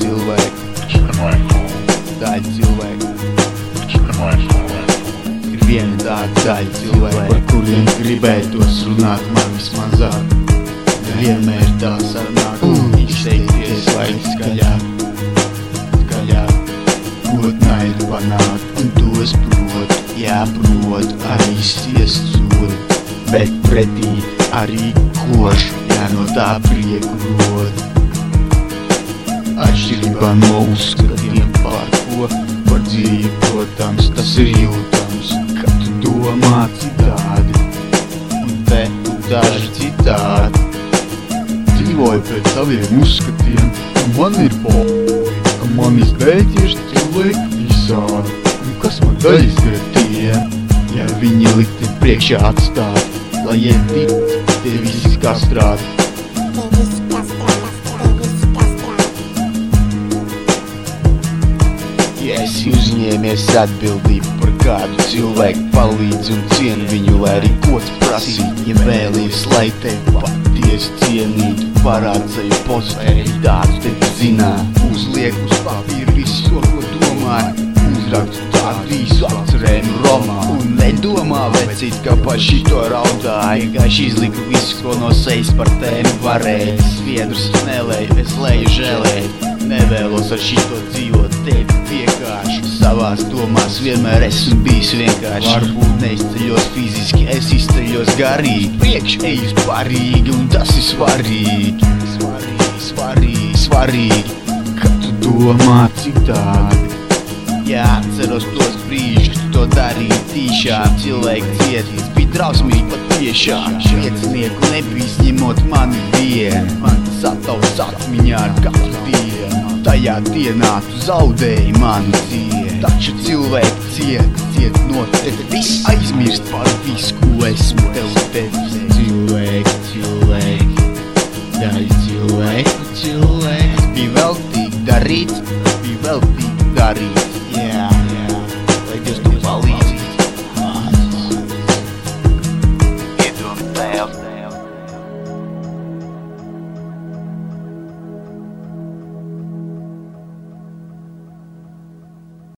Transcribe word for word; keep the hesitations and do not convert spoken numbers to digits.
cilvēki, daļa cilvēki. Ir viena tāda daļa cilvēki, par kuriem gribētos runāt man vismazāk. Vienmēr tā sanāk izteikties vajag skaļāk, skaļāk. Godnaidu panākt, un tos prot, jāprot arī siest sodi. Bet pretī arī koš, jā no tā prieku rod. Atšķirībā no uzskatiem par ko, par dzīvi, protams, tas ir jūtams, kad tu domā citādi, un te daži citādi. Dzīvoju pēc saviem uzskatiem, un man ir po***, ka manis dēļ tieši cilvēki visādi. Un kas man daļas tiem, ja viņi likti priekšā atstāt, lai iet tic, tie visi kastrādi. Ja esi uzņēmies atbildību par kādu cilvēku, palīdz un cien viņu, lai arī kods prasīt. Ja vēlies, lai tevi patiesi cienītu, parād sevi pozitīvitāti, tevi zināt. Uzliek uz papīra visu to, ko domāju, uzrakstu tādu īsu atcerējumu romā. Un nedomā vecīt, ka par šito raudāju, vienkārši izliku visu, ko no sejas par tēmu varēju. Sviedrus nelēju, es leju žēlēju, nevēlos ar šito dzīvot tevi vienkārši. Savās domās vienmēr esmu bijis vienkārši. Varbūt neizceļos fiziski, es izceļos garīgi. Priekš eju svarīgi, un tas ir svarīgi. Svarīgi, svarīgi, svarīgi, kad tu domā citādi. Jāatceros tos brīžus, tu to darīji tīšām. Cilvēki cietīs, bija drausmīgi pat tiešām. Šviecinieku nebija ņemot mani vienu, man tas atauts atmiņā ar katru dienu. Tajā dienā tu zaudēji manu cienu, taču cilvēki ciet, ciet no tevi. Viss aizmirst par visu, ko esmu tev devis. Cilvēki, cilvēki, daļa cilvēku, cilvēki. Bija veltīgi darīt, bija veltīgi darīt, jā, jā.